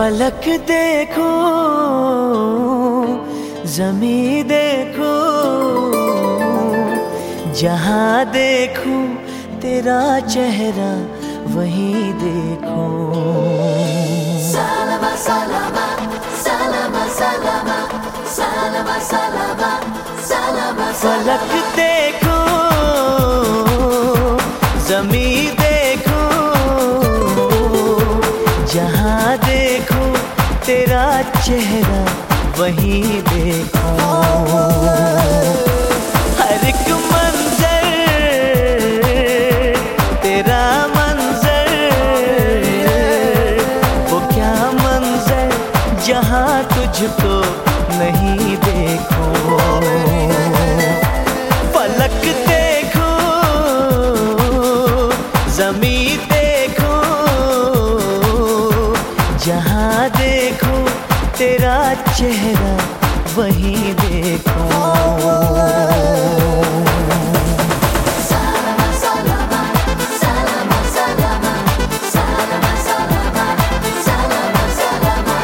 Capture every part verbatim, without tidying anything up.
फलक देखो, ज़मीं देखो, जहाँ देखूं तेरा चेहरा वहीं देखो। Salama, salama, salama, salama, salama, salama, salama, फलक देखो, ज़मीं देखो, जहाँ देखो तेरा चेहरा वहीं देखो। हर एक मंजर तेरा मंजर, वो क्या मंजर जहाँ तुझको नहीं देखो। फलक देखो, ज़मीं देखो, जहाँ देखो तेरा चेहरा वहीं देखो। salama, salama, salama, salama, salama, salama, salama, salama.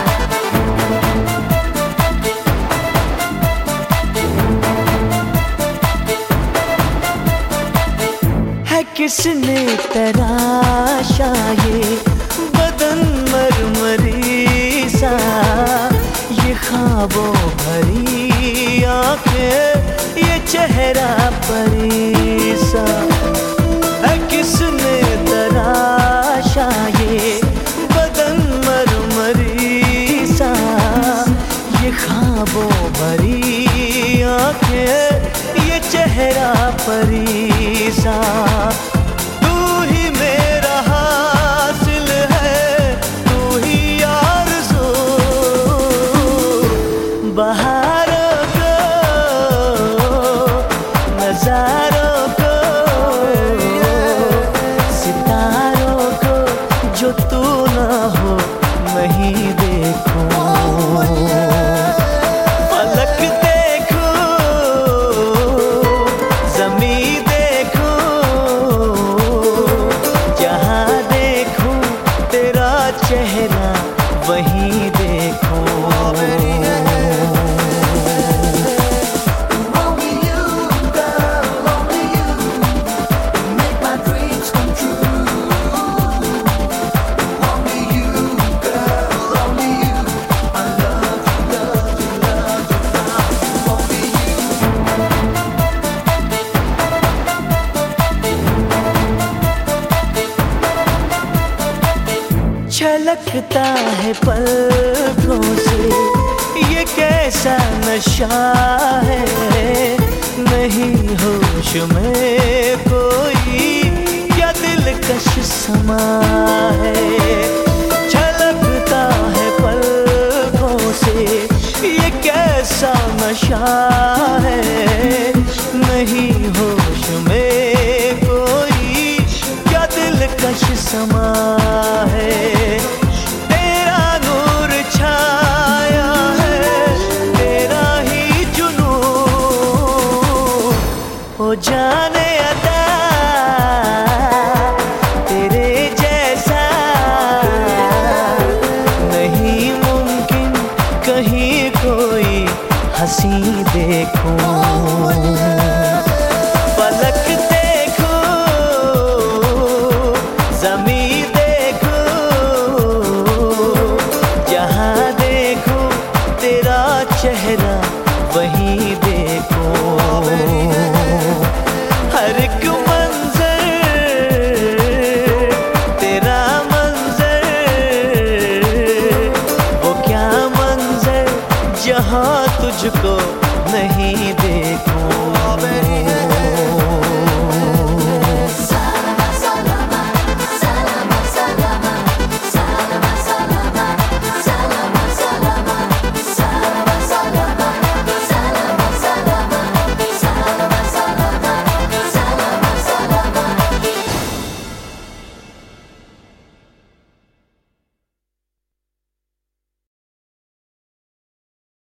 है किसने तराशा ये बदन मरमरी सा, ये ख्वाबों भरी आंखें, ये चेहरा परी सा। है किसने तराशा ये बदन मरमरी सा, ये ख्वाबों भरी आंखें, ये चेहरा परी सा। तू ही मेरा हासिल है, तू ही आरज़ू, बहारों को, नज़ारों को, सितारों को, जो तू ना हो नहीं देखो। फलक देखो, ज़मीं देखो, जहाँ देखो तेरा चेहरा वहीं देखो। Only you, girl, only you make my dreams come true. Only you, girl, only you. I love you, love you, love you, love you. Only you. छलकता है पलकों से ये कैसा नशा है, नहीं होश में कोई क्या दिलकश समा है। छलकता है पलकों से ये कैसा नशा है, नहीं होश में कोई क्या दिलकश समा है। तेरा नूर छाया है, तेरा ही जुनून, हो जाने अता तेरे जैसा नहीं मुमकिन कहीं कोई हंसी देखो। फलक देखो, ज़मीं देखो, जहाँ देखो तेरा चेहरा वहीं देखो। हर एक मंजर तेरा मंजर, वो क्या मंजर जहाँ तुझको नहीं देखो।